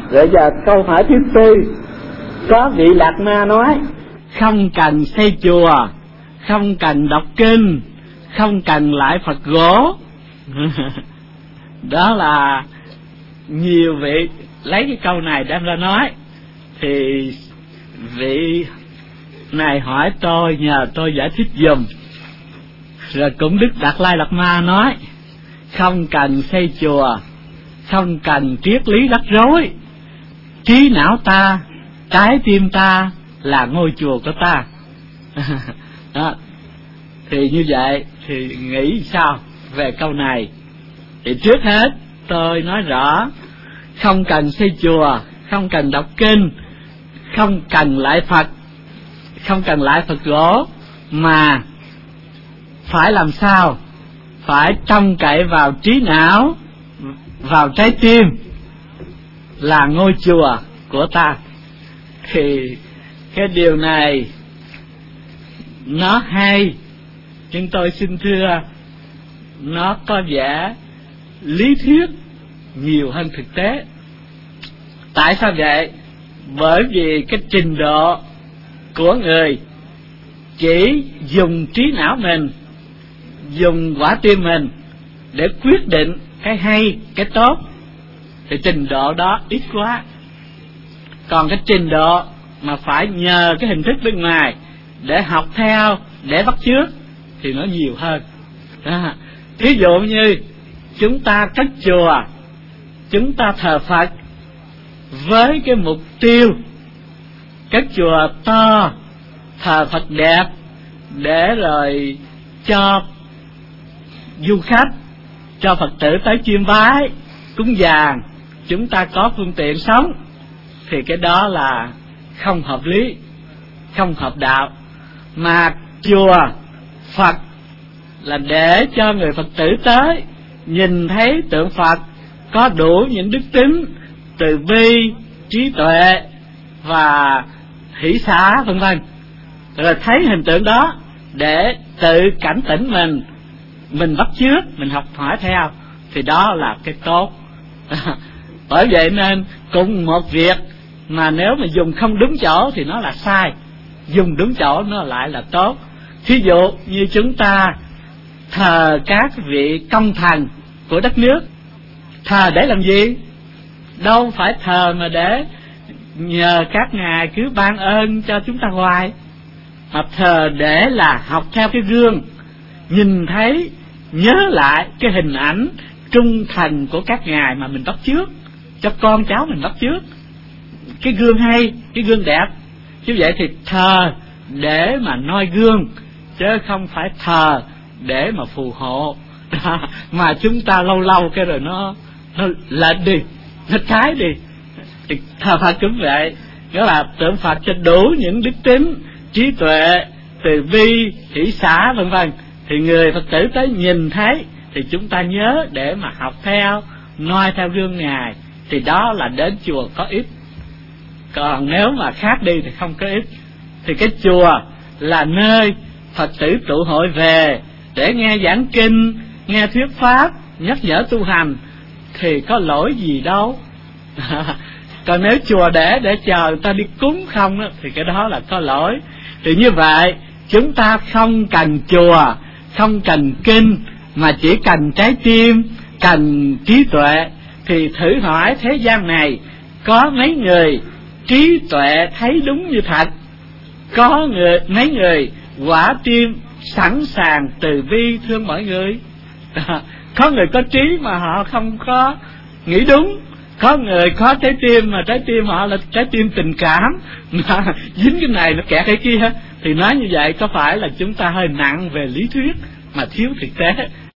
Rồi giờ câu hỏi thứ tư, có vị Đạt Ma nói không cần xây chùa, không cần đọc kinh, không cần lại Phật gỗ. Đó là nhiều vị lấy cái câu này đem ra nói. Thì vị này hỏi tôi, nhờ tôi giải thích giùm. Rồi cũng Đức Đạt Lai Lạt Ma nói không cần xây chùa, không cần triết lý rắc rối. Trí não ta, trái tim ta là ngôi chùa của ta. Đó. Thì như vậy thì nghĩ sao về câu này? Thì trước hết tôi nói rõ, không cần xây chùa, không cần đọc kinh, không cần lại Phật, không cần lại Phật gỗ, mà phải làm sao? Phải trông cậy vào trí não, vào trái tim là ngôi chùa của ta. Thì cái điều này nó hay, nhưng tôi xin thưa nó có vẻ lý thuyết nhiều hơn thực tế. Tại sao vậy? Bởi vì cái trình độ của người chỉ dùng trí não mình, dùng quả tim mình để quyết định cái hay, cái tốt, thì trình độ đó ít quá. Còn cái trình độ mà phải nhờ cái hình thức bên ngoài để học theo, để bắt chước thì nó nhiều hơn. Đó. Thí dụ như chúng ta cất chùa, chúng ta thờ Phật với cái mục tiêu cất chùa to, thờ Phật đẹp, để rồi cho du khách, cho Phật tử tới chiêm bái, cúng dường, chúng ta có phương tiện sống, thì cái đó là không hợp lý, không hợp đạo. Mà chùa Phật là để cho người Phật tử tới nhìn thấy tượng Phật có đủ những đức tính từ bi, trí tuệ và hỷ xả vân vân, rồi thấy hình tượng đó để tự cảnh tỉnh mình bắt chước, mình học hỏi theo, thì đó là cái tốt. Bởi vậy nên cùng một việc mà nếu mà dùng không đúng chỗ thì nó là sai, dùng đúng chỗ nó lại là tốt. Thí dụ như chúng ta thờ các vị công thần của đất nước, thờ để làm gì? Đâu phải thờ mà để nhờ các ngài cứ ban ơn cho chúng ta hoài, mà thờ để là học theo cái gương, nhìn thấy, nhớ lại cái hình ảnh trung thành của các ngài mà mình bắt chước, cho con cháu mình bắt chước. Cái gương hay, cái gương đẹp. Như vậy thì thờ để mà noi gương, chứ không phải thờ để mà phù hộ. Mà chúng ta lâu lâu cái rồi nó lệch đi, nó trái đi. Thì thờ Phật cũng vậy, đó là tượng Phật cho đủ những đức tính, trí tuệ, từ bi, hỷ xả vân vân, thì người Phật tử tới nhìn thấy thì chúng ta nhớ để mà học theo, noi theo gương ngài, thì đó là đến chùa có ích. Còn nếu mà khác đi thì không có ích. Thì cái chùa là nơi Phật tử tụ hội về để nghe giảng kinh, nghe thuyết pháp, nhắc nhở tu hành, thì có lỗi gì đâu. Còn nếu chùa để chờ người ta đi cúng không đó, thì cái đó là có lỗi. Thì như vậy chúng ta không cần chùa, không cần kinh, mà chỉ cần trái tim, cần trí tuệ. Thì thử hỏi thế gian này có mấy người trí tuệ thấy đúng như thật? Có mấy người quả tim sẵn sàng từ bi thương mọi người? Có người có trí mà họ không có nghĩ đúng. Có người có trái tim mà trái tim họ là trái tim tình cảm, mà dính cái này nó kẹt cái kia. Thì nói như vậy có phải là chúng ta hơi nặng về lý thuyết mà thiếu thực tế?